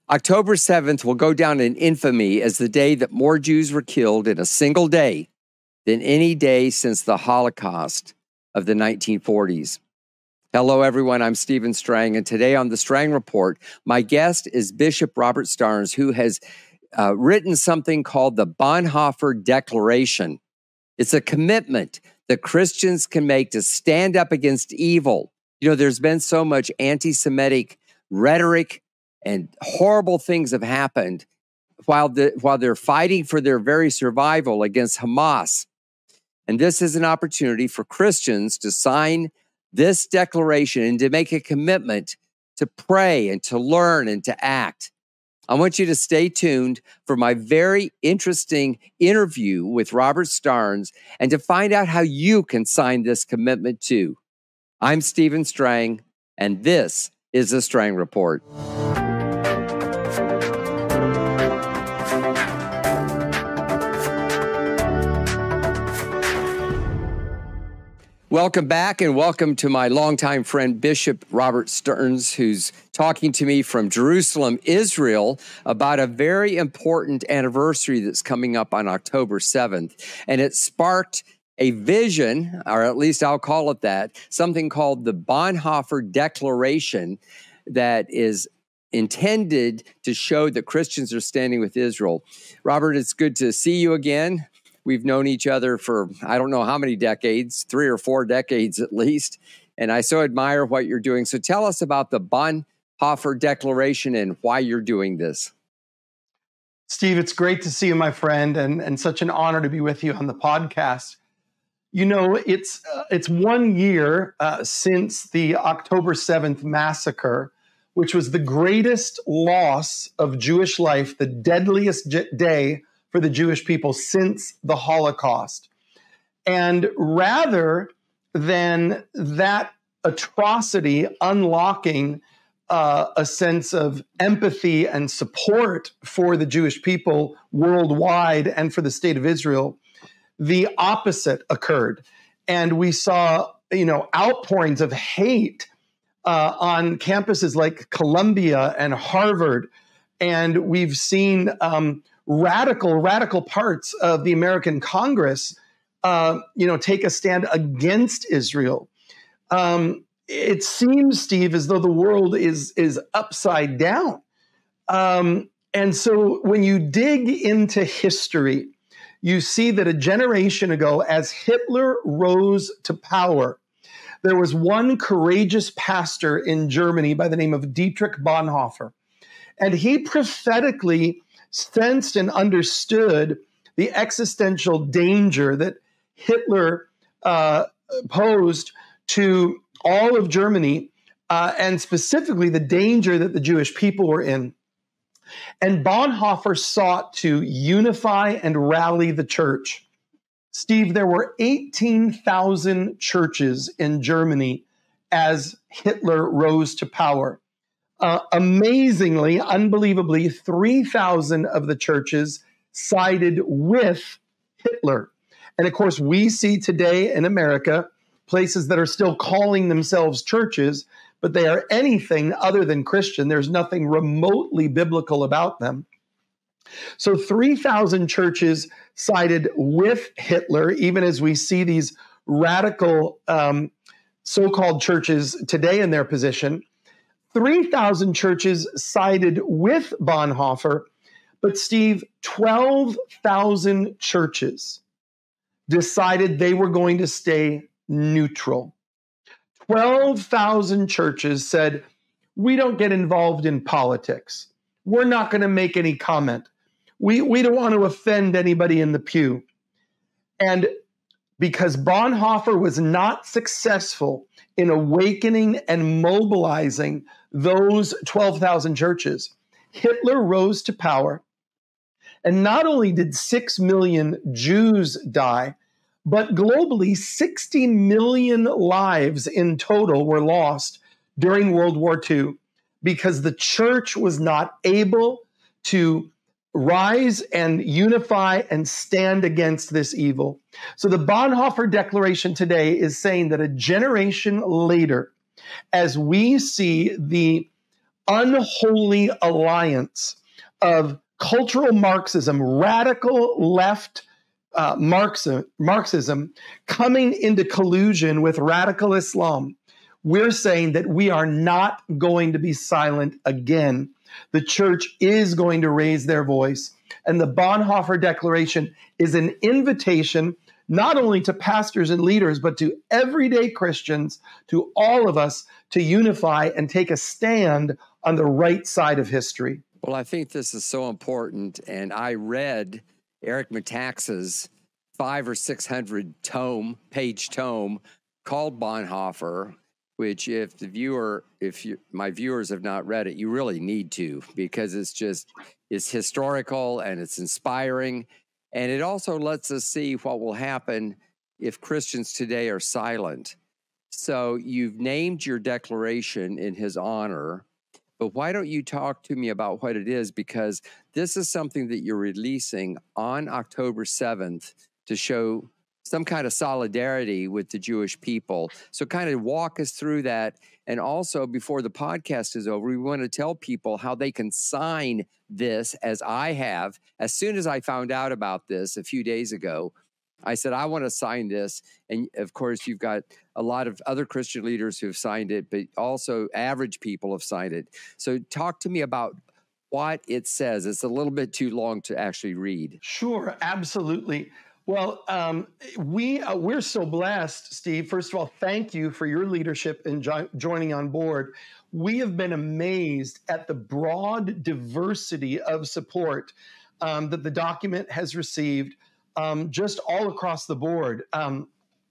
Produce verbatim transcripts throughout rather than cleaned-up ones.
October seventh will go down in infamy as the day that more Jews were killed in a single day than any day since the Holocaust of the nineteen forties. Hello, everyone. I'm Stephen Strang, and today on the Strang Report, my guest is Bishop Robert Starnes, who has uh, written something called the Bonhoeffer Declaration. It's a commitment that Christians can make to stand up against evil. You know, there's been so much anti-Semitic rhetoric and horrible things have happened while, the, while they're fighting for their very survival against Hamas. And this is an opportunity for Christians to sign this declaration and to make a commitment to pray and to learn and to act. I want you to stay tuned for my very interesting interview with Robert Starnes and to find out how you can sign this commitment too. I'm Stephen Strang, and this is the Strang Report. Welcome back, and welcome to my longtime friend, Bishop Robert Starnes, who's talking to me from Jerusalem, Israel, about a very important anniversary that's coming up on October seventh. And it sparked a vision, or at least I'll call it that, something called the Bonhoeffer Declaration that is intended to show that Christians are standing with Israel. Robert, it's good to see you again. We've known each other for, I don't know how many decades, three or four decades at least. And I so admire what you're doing. So tell us about the Bonhoeffer Declaration and why you're doing this. Steve, it's great to see you, my friend, and, and such an honor to be with you on the podcast. You know, it's, uh, it's one year uh, since the October seventh massacre, which was the greatest loss of Jewish life, the deadliest j- day for the Jewish people since the Holocaust. And rather than that atrocity unlocking uh, a sense of empathy and support for the Jewish people worldwide and for the state of Israel, the opposite occurred. And we saw, you know, outpourings of hate uh, on campuses like Columbia and Harvard. And we've seen um, radical, radical parts of the American Congress, uh, you know, take a stand against Israel. Um, it seems, Steve, as though the world is is upside down. Um, and so when you dig into history, you see that a generation ago, as Hitler rose to power, there was one courageous pastor in Germany by the name of Dietrich Bonhoeffer. And he prophetically sensed and understood the existential danger that Hitler uh, posed to all of Germany, uh, and specifically the danger that the Jewish people were in. And Bonhoeffer sought to unify and rally the church. Steve, there were eighteen thousand churches in Germany as Hitler rose to power. Uh, amazingly, unbelievably, three thousand of the churches sided with Hitler. And of course, we see today in America places that are still calling themselves churches, but they are anything other than Christian. There's nothing remotely biblical about them. So three thousand churches sided with Hitler, even as we see these radical um, so-called churches today in their position. three thousand churches sided with Bonhoeffer, but Steve, twelve thousand churches decided they were going to stay neutral. twelve thousand churches said, we don't get involved in politics. We're not going to make any comment. We, we don't want to offend anybody in the pew. And because Bonhoeffer was not successful in awakening and mobilizing those twelve thousand churches, Hitler rose to power. And not only did six million Jews die, but globally, sixty million lives in total were lost during World War Two because the church was not able to rise and unify and stand against this evil. So the Bonhoeffer Declaration today is saying that a generation later, as we see the unholy alliance of cultural Marxism, radical left uh, Marxism, Marxism coming into collusion with radical Islam. We're saying that we are not going to be silent again. The church is going to raise their voice. And the Bonhoeffer Declaration is an invitation not only to pastors and leaders, but to everyday Christians, to all of us, to unify and take a stand on the right side of history. Well, I think this is so important. And I read Eric Metaxas's five or six hundred tome, page tome called Bonhoeffer, which if the viewer, if you, my viewers have not read it, you really need to, because it's just, it's historical and it's inspiring. And it also lets us see what will happen if Christians today are silent. So you've named your declaration in his honor, but why don't you talk to me about what it is? Because this is something that you're releasing on October seventh to show some kind of solidarity with the Jewish people. So kind of walk us through that. And also, before the podcast is over, we want to tell people how they can sign this, as I have. As soon as I found out about this a few days ago, I said, I want to sign this. And of course, you've got a lot of other Christian leaders who have signed it, but also average people have signed it. So talk to me about what it says. It's a little bit too long to actually read. Sure, absolutely. Well, um, we, uh, we're so blessed, Steve. First of all, thank you for your leadership in jo- joining on board. We have been amazed at the broad diversity of support um, that the document has received um, just all across the board. Um,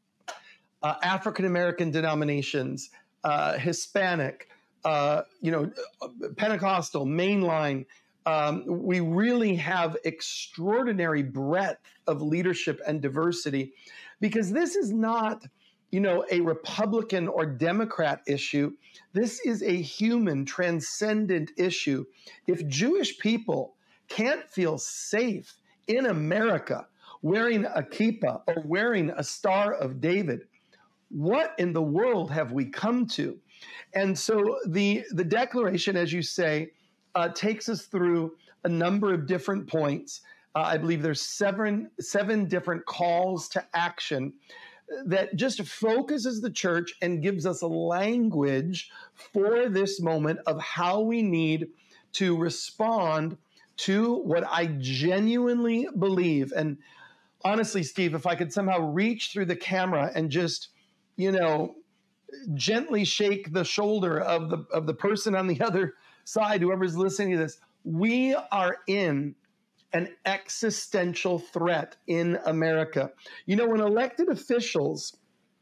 uh, African-American denominations, uh, Hispanic, uh, you know, Pentecostal, mainline. Um, we really have extraordinary breadth of leadership and diversity, because this is not, you know, a Republican or Democrat issue. This is a human, transcendent issue. If Jewish people can't feel safe in America wearing a kippah or wearing a Star of David, what in the world have we come to? And so the, the declaration, as you say, Uh, takes us through a number of different points. Uh, I believe there's seven, seven different calls to action that just focuses the church and gives us a language for this moment of how we need to respond to what I genuinely believe. And honestly, Steve, if I could somehow reach through the camera and just, you know, gently shake the shoulder of the of the person on the other side, whoever's listening to this, we are in an existential threat in America. You know, when elected officials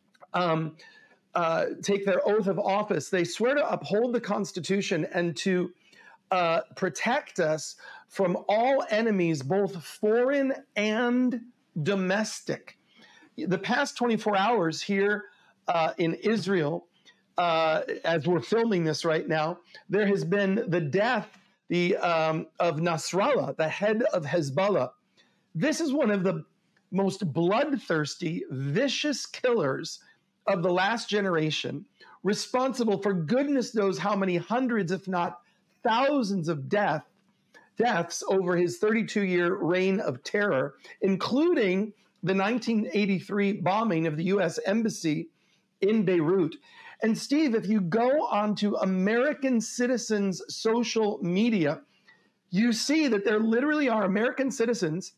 um, uh, take their oath of office, they swear to uphold the Constitution and to uh, protect us from all enemies, both foreign and domestic. The past twenty-four hours here uh, in Israel, Uh, as we're filming this right now, there has been the death the, um, of Nasrallah, the head of Hezbollah. This is one of the most bloodthirsty, vicious killers of the last generation, responsible for goodness knows how many hundreds, if not thousands of death, deaths over his thirty-two-year reign of terror, including the nineteen eighty-three bombing of the U S Embassy in Beirut. And Steve, if you go onto American citizens' social media, you see that there literally are American citizens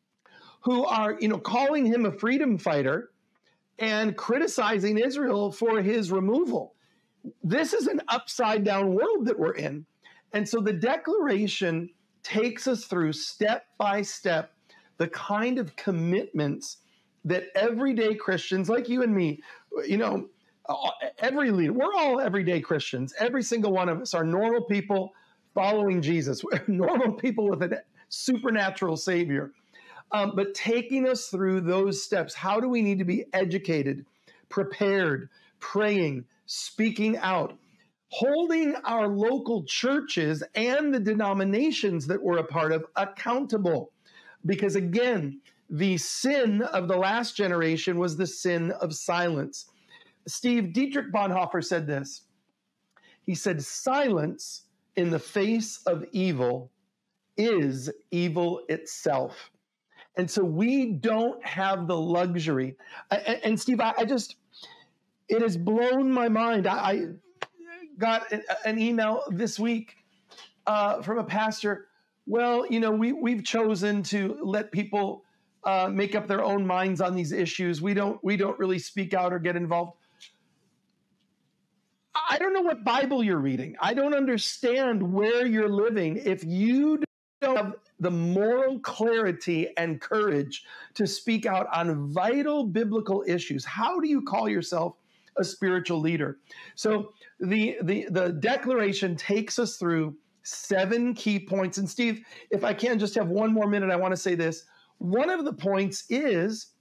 who are, you know, calling him a freedom fighter and criticizing Israel for his removal. This is an upside down world that we're in. And so the declaration takes us through step by step the kind of commitments that everyday Christians like you and me, you know, every leader, we're all everyday Christians. Every single one of us are normal people following Jesus. We're normal people with a supernatural Savior. Um, but taking us through those steps, how do we need to be educated, prepared, praying, speaking out, holding our local churches and the denominations that we're a part of accountable? Because again, the sin of the last generation was the sin of silence. Steve, Dietrich Bonhoeffer said this. He said, silence in the face of evil is evil itself. And so we don't have the luxury. And, and Steve, I, I just, it has blown my mind. I, I got an email this week uh, from a pastor. Well, you know, we, we've chosen to let people uh, make up their own minds on these issues. We don't, we don't really speak out or get involved. I don't know what Bible you're reading. I don't understand where you're living. If you don't have the moral clarity and courage to speak out on vital biblical issues, how do you call yourself a spiritual leader? So the, the, the declaration takes us through seven key points. And Steve, if I can just have one more minute, I want to say this. One of the points is,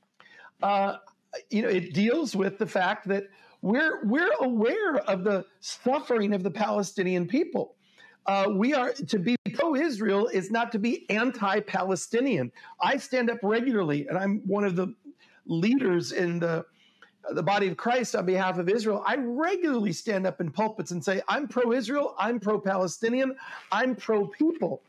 uh, you know, it deals with the fact that we're we're aware of the suffering of the Palestinian people. Uh, we are to be pro-Israel is not to be anti-Palestinian. I stand up regularly, and I'm one of the leaders in the the body of Christ on behalf of Israel. I regularly stand up in pulpits and say, I'm pro-Israel, I'm pro-Palestinian, I'm pro-people.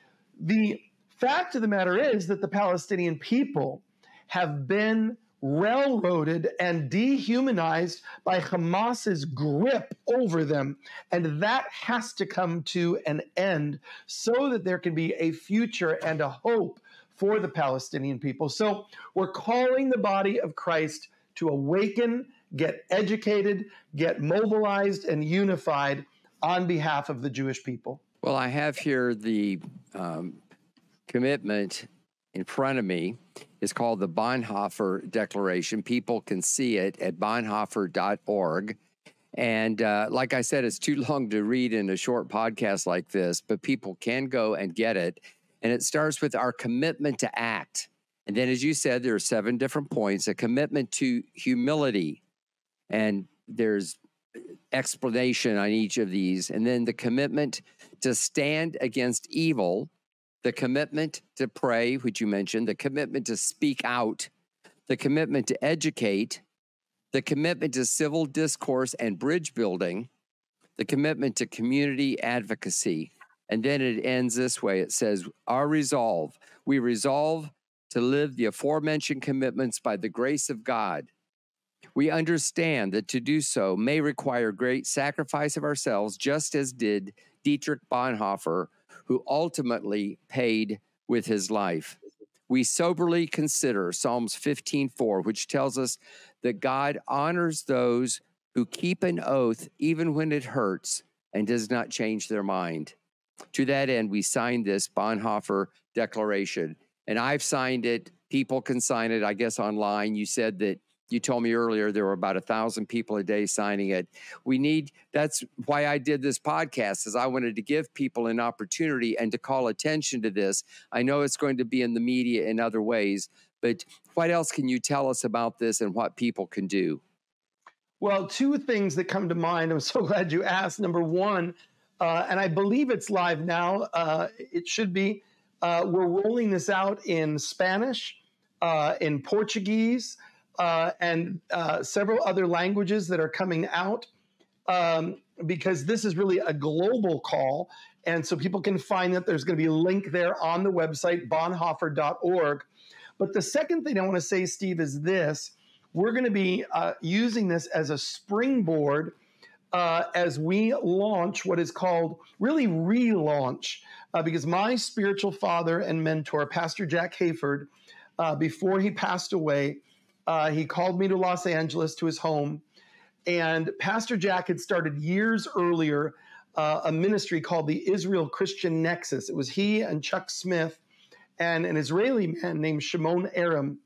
The fact of the matter is that the Palestinian people have been railroaded and dehumanized by Hamas's grip over them. And that has to come to an end so that there can be a future and a hope for the Palestinian people. So we're calling the body of Christ to awaken, get educated, get mobilized and unified on behalf of the Jewish people. Well, I have here the um, commitment in front of me. It's called the Bonhoeffer Declaration. People can see it at bonhoeffer dot org. And uh, like I said, it's too long to read in a short podcast like this, but people can go and get it. And it starts with our commitment to act. And then, as you said, there are seven different points, a commitment to humility. And there's explanation on each of these. And then the commitment to stand against evil, the commitment to pray, which you mentioned, the commitment to speak out, the commitment to educate, the commitment to civil discourse and bridge building, the commitment to community advocacy. And then it ends this way. It says, our resolve, we resolve to live the aforementioned commitments by the grace of God. We understand that to do so may require great sacrifice of ourselves, just as did Dietrich Bonhoeffer, who ultimately paid with his life. We soberly consider Psalms fifteen four, which tells us that God honors those who keep an oath even when it hurts and does not change their mind. To that end, we signed this Bonhoeffer Declaration, and I've signed it. People can sign it, I guess, online. You said that you told me earlier there were about a thousand people a day signing it. We need, that's why I did this podcast, is I wanted to give people an opportunity and to call attention to this. I know it's going to be in the media in other ways, but what else can you tell us about this and what people can do? Well, two things that come to mind. I'm so glad you asked. Number one, uh, and I believe it's live now. Uh, it should be. Uh, we're rolling this out in Spanish, uh, in Portuguese, Uh, and uh, several other languages that are coming out, um, because this is really a global call. And so people can find that there's going to be a link there on the website, bonhoeffer dot org. But the second thing I want to say, Steve, is this. We're going to be uh, using this as a springboard uh, as we launch what is called really relaunch, uh, because my spiritual father and mentor, Pastor Jack Hayford, uh, before he passed away, Uh, he called me to Los Angeles to his home, and Pastor Jack had started years earlier uh, a ministry called the Israel Christian Nexus. It was he and Chuck Smith and an Israeli man named Shimon Aram.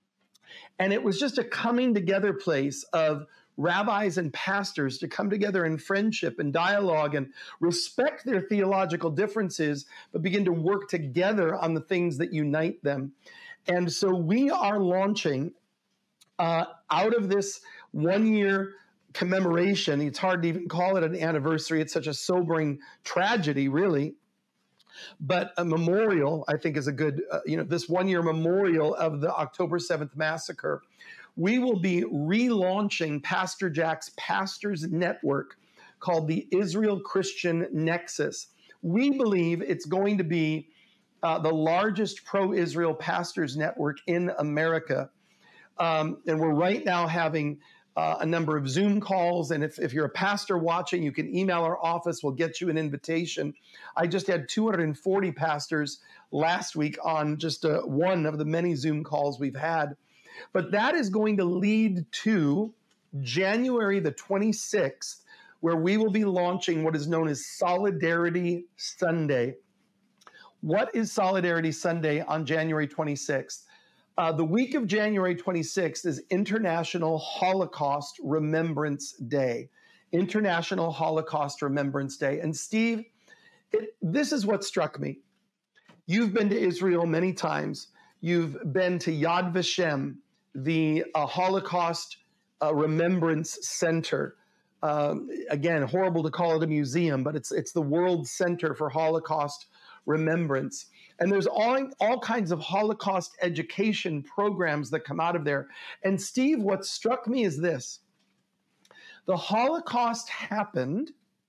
And it was just a coming together place of rabbis and pastors to come together in friendship and dialogue and respect their theological differences, but begin to work together on the things that unite them. And so we are launching Uh, out of this one-year commemoration. It's hard to even call it an anniversary. It's such a sobering tragedy, really. But a memorial, I think, is a good, uh, you know, this one-year memorial of the October seventh massacre. We will be relaunching Pastor Jack's Pastors Network called the Israel Christian Nexus. We believe it's going to be uh, the largest pro-Israel pastors network in America. Um, and we're right now having uh, a number of Zoom calls. And if, if you're a pastor watching, you can email our office. We'll get you an invitation. I just had two hundred forty pastors last week on just uh, one of the many Zoom calls we've had. But that is going to lead to January the twenty-sixth, where we will be launching what is known as Solidarity Sunday. What is Solidarity Sunday on January twenty-sixth? Uh, the week of January twenty-sixth is International Holocaust Remembrance Day. International Holocaust Remembrance Day. And Steve, it, this is what struck me. You've been to Israel many times. You've been to Yad Vashem, the uh, Holocaust uh, Remembrance Center. Um, again, horrible to call it a museum, but it's it's the World Center for Holocaust Remembrance. And there's all, all kinds of Holocaust education programs that come out of there. And Steve, what struck me is this. The Holocaust happened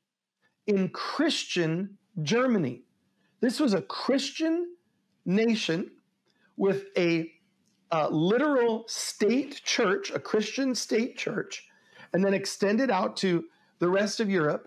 in Christian Germany. This was a Christian nation with a uh, literal state church, a Christian state church, and then extended out to the rest of Europe.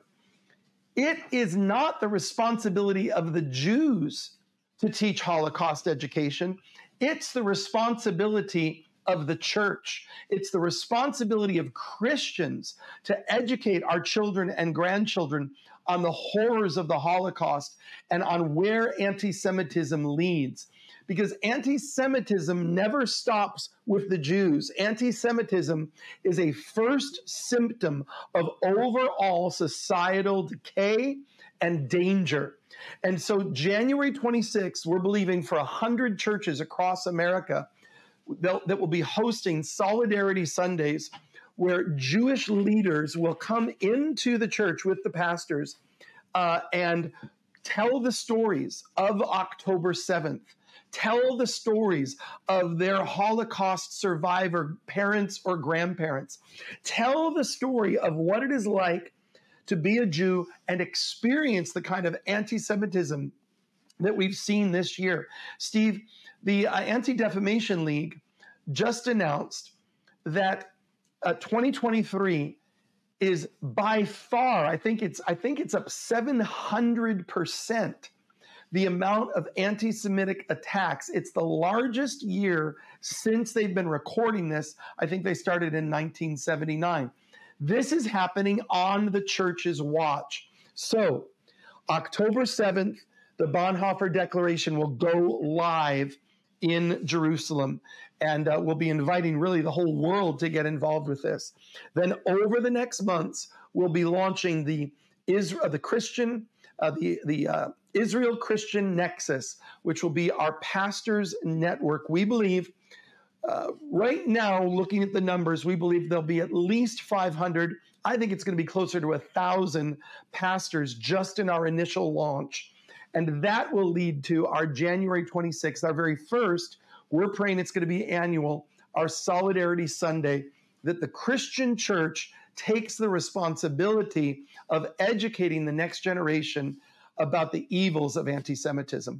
It is not the responsibility of the Jews to teach Holocaust education. It's the responsibility of the church. It's the responsibility of Christians to educate our children and grandchildren on the horrors of the Holocaust and on where anti-Semitism leads. Because anti-Semitism never stops with the Jews. Anti-Semitism is a first symptom of overall societal decay and danger. And so January twenty-sixth, we're believing for one hundred churches across America that will be hosting Solidarity Sundays, where Jewish leaders will come into the church with the pastors uh, and tell the stories of October seventh. Tell the stories of their Holocaust survivor parents or grandparents. Tell the story of what it is like to be a Jew and experience the kind of anti-Semitism that we've seen this year. Steve, the uh, Anti-Defamation League just announced that uh, twenty twenty-three is by far, I think it's I think it's up seven hundred percent the amount of anti-Semitic attacks. It's the largest year since they've been recording this. I think they started in nineteen seventy-nine. This is happening on the church's watch. So October seventh, the Bonhoeffer Declaration will go live in Jerusalem, and uh, we'll be inviting really the whole world to get involved with this. Then over the next months, we'll be launching the Israel, the Christian, uh, the the uh, Israel Christian Nexus, which will be our pastors' network. We believe uh, right now, looking at the numbers, we believe there'll be at least five hundred. I think it's going to be closer to one thousand pastors just in our initial launch. And that will lead to our January twenty-sixth, our very first, we're praying it's going to be annual, our Solidarity Sunday, that the Christian church takes the responsibility of educating the next generation about the evils of anti-Semitism.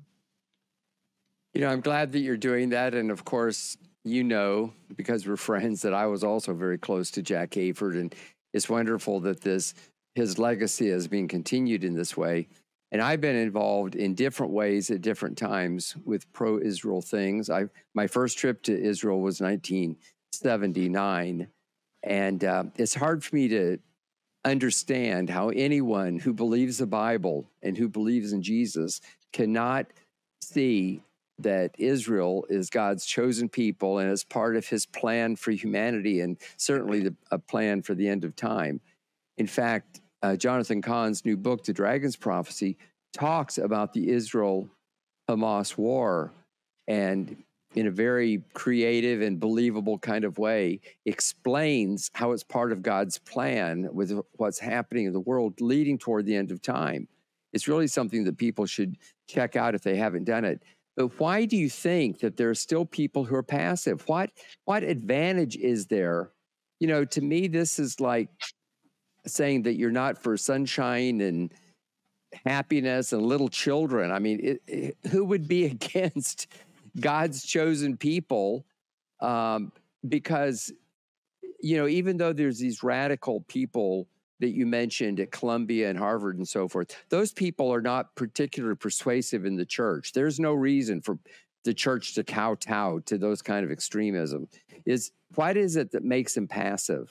You know, I'm glad that you're doing that. And of course, you know, because we're friends, that I was also very close to Jack Hayford. And it's wonderful that this his legacy is being continued in this way. And I've been involved in different ways at different times with pro-Israel things. I my first trip to Israel was nineteen seventy-nine. And uh, it's hard for me to understand how anyone who believes the Bible and who believes in Jesus cannot see that Israel is God's chosen people and is part of his plan for humanity, and certainly the, a plan for the end of time. In fact, uh, Jonathan Cahn's new book, The Dragon's Prophecy, talks about the Israel-Hamas war, and in a very creative and believable kind of way, explains how it's part of God's plan with what's happening in the world leading toward the end of time. It's really something that people should check out if they haven't done it. But why do you think that there are still people who are passive? What, what advantage is there? You know, to me, this is like saying that you're not for sunshine and happiness and little children. I mean, it, it, who would be against God's chosen people? Um, because, you know, even though there's these radical people that you mentioned at Columbia and Harvard and so forth, those people are not particularly persuasive in the church. There's no reason for the church to kowtow to those kind of extremism. Is what is it that makes them passive?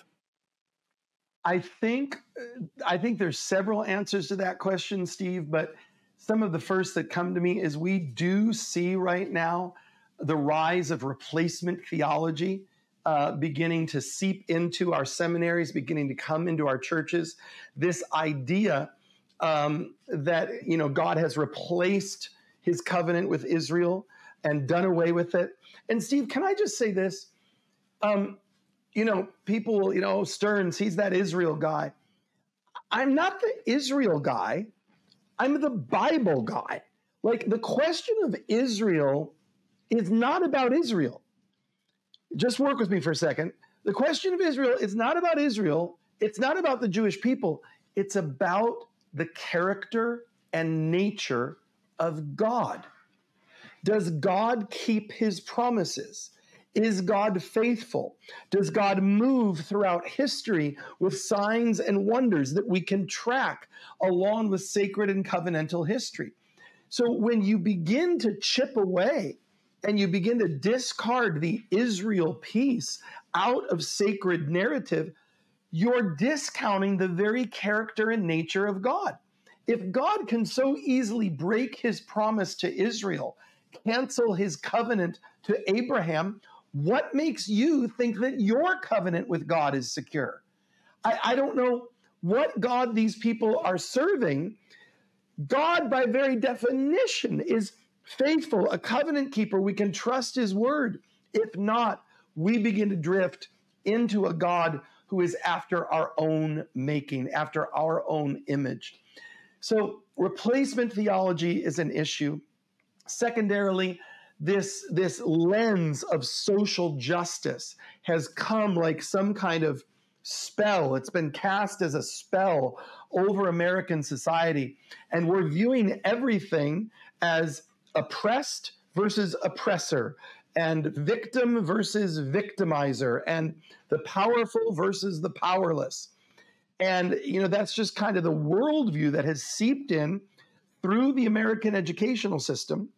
I think I think there's several answers to that question, Steve, but some of the first that come to me is we do see right now the rise of replacement theology uh, beginning to seep into our seminaries, beginning to come into our churches. This idea um, that, you know, God has replaced his covenant with Israel and done away with it. And Steve, can I just say this? Um, you know, people, you know, Stearns, he's that Israel guy. I'm not the Israel guy. I'm the Bible guy. Like, the question of Israel is not about Israel. Just work with me for a second. The question of Israel is not about Israel. It's not about the Jewish people. It's about the character and nature of God. Does God keep his promises? Is God faithful? Does God move throughout history with signs and wonders that we can track along with sacred and covenantal history? So when you begin to chip away and you begin to discard the Israel piece out of sacred narrative, you're discounting the very character and nature of God. If God can so easily break his promise to Israel, cancel his covenant to Abraham, what makes you think that your covenant with God is secure? I, I don't know what God these people are serving. God, by very definition, is faithful, a covenant keeper. We can trust his word. If not, we begin to drift into a God who is after our own making, after our own image. So replacement theology is an issue. Secondarily, this, this lens of social justice has come like some kind of spell. It's been cast as a spell over American society. And we're viewing everything as oppressed versus oppressor, and victim versus victimizer, and the powerful versus the powerless. And, you know, that's just kind of the worldview that has seeped in through the American educational system.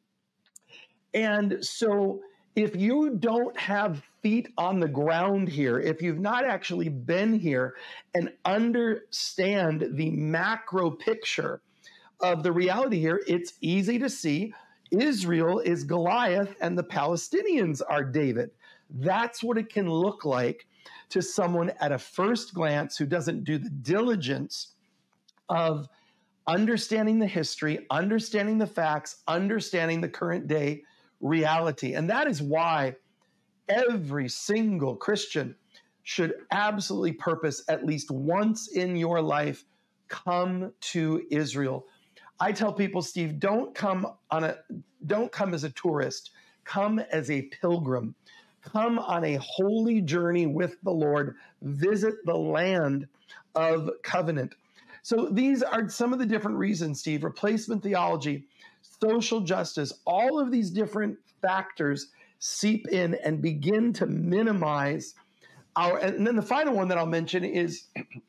And so if you don't have feet on the ground here, if you've not actually been here and understand the macro picture of the reality here, it's easy to see Israel is Goliath and the Palestinians are David. That's what it can look like to someone at a first glance who doesn't do the diligence of understanding the history, understanding the facts, understanding the current day reality. And that is why every single Christian should absolutely purpose at least once in your life, come to Israel. I tell people, Steve, don't come on a don't come as a tourist, come as a pilgrim. Come on a holy journey with the Lord, visit the land of covenant. So these are some of the different reasons, Steve: replacement theology, social justice, all of these different factors seep in and begin to minimize our, and then the final one that I'll mention is,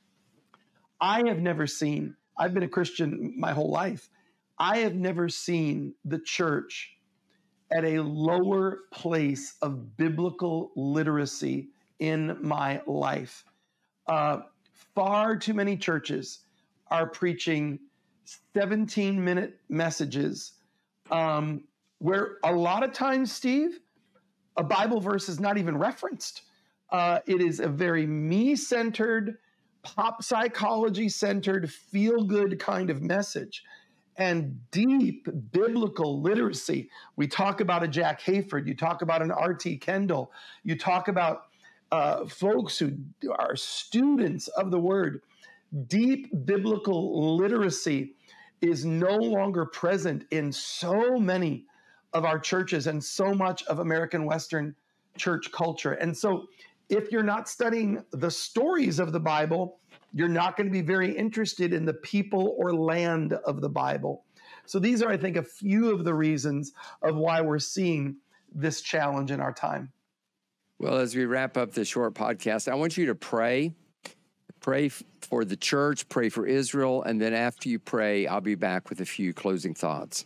I have never seen, I've been a Christian my whole life, I have never seen the church at a lower place of biblical literacy in my life. Uh, far too many churches are preaching seventeen-minute messages um, where a lot of times, Steve, a Bible verse is not even referenced. Uh, it is a very me-centered, pop psychology-centered, feel-good kind of message. And deep biblical literacy. We talk about a Jack Hayford. You talk about an R T Kendall. You talk about uh, folks who are students of the word. Deep biblical literacy is no longer present in so many of our churches and so much of American Western church culture. And so If you're not studying the stories of the Bible, you're not going to be very interested in the people or land of the Bible. So these are, I think, a few of the reasons of why we're seeing this challenge in our time. Well, as we wrap up this short podcast, I want you to pray. Pray f- for the church, pray for Israel, and then after you pray, I'll be back with a few closing thoughts.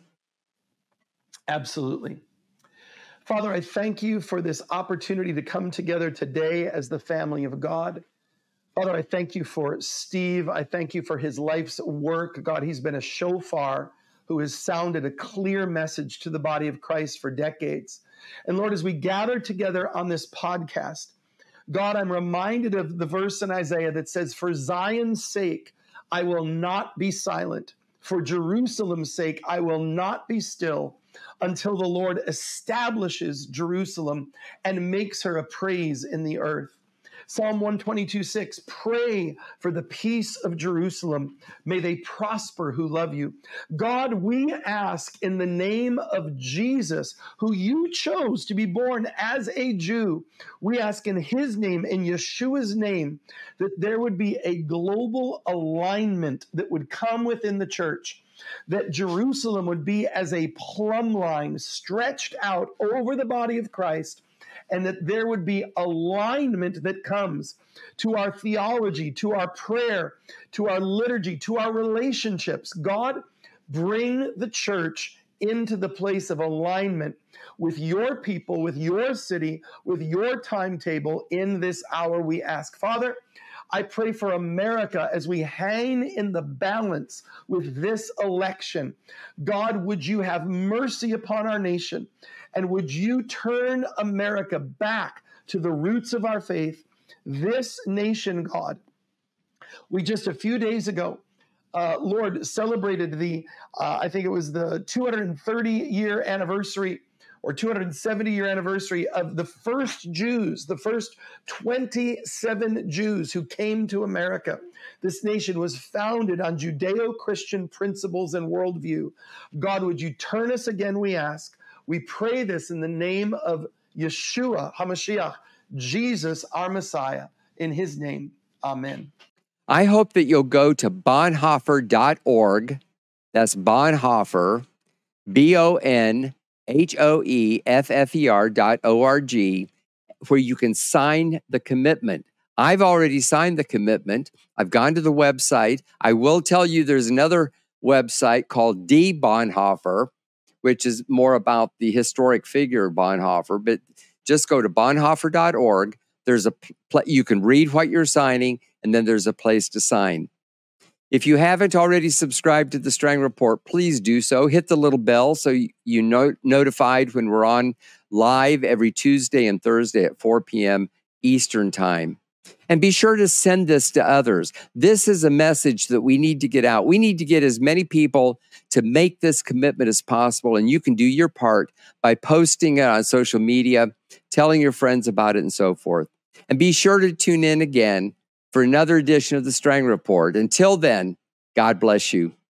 Absolutely. Father, I thank you for this opportunity to come together today as the family of God. Father, I thank you for Steve. I thank you for his life's work. God, he's been a shofar who has sounded a clear message to the body of Christ for decades. And Lord, as we gather together on this podcast, God, I'm reminded of the verse in Isaiah that says, for Zion's sake, I will not be silent. For Jerusalem's sake, I will not be still until the Lord establishes Jerusalem and makes her a praise in the earth. Psalm one twenty-two, six, pray for the peace of Jerusalem. May they prosper who love you. God, we ask in the name of Jesus, who you chose to be born as a Jew, we ask in his name, in Yeshua's name, that there would be a global alignment that would come within the church, that Jerusalem would be as a plumb line stretched out over the body of Christ, and that there would be alignment that comes to our theology, to our prayer, to our liturgy, to our relationships. God, bring the church into the place of alignment with your people, with your city, with your timetable in this hour, we ask. Father, I pray for America as we hang in the balance with this election. God, would you have mercy upon our nation? And would you turn America back to the roots of our faith? This nation, God, we just a few days ago, uh, Lord, celebrated the, uh, I think it was the two hundred thirty year anniversary or two hundred seventy year anniversary of the first Jews, the first twenty-seven Jews who came to America. This nation was founded on Judeo-Christian principles and worldview. God, would you turn us again, we ask. We pray this in the name of Yeshua HaMashiach, Jesus, our Messiah. In his name, amen. I hope that you'll go to bonhoeffer dot org. That's Bonhoeffer, B O N H O E F F E R dot O R G, where you can sign the commitment. I've already signed the commitment. I've gone to the website. I will tell you there's another website called D Bonhoeffer, which is more about the historic figure of Bonhoeffer, but just go to bonhoeffer dot org. There's a pl- you can read what you're signing, and then there's a place to sign. If you haven't already subscribed to the Strang Report, please do so. Hit the little bell so you know notified when we're on live every Tuesday and Thursday at four p.m. Eastern Time. And be sure to send this to others. This is a message that we need to get out. We need to get as many people to make this commitment as possible, and you can do your part by posting it on social media, telling your friends about it, and so forth. And be sure to tune in again for another edition of the Strang Report. Until then, God bless you.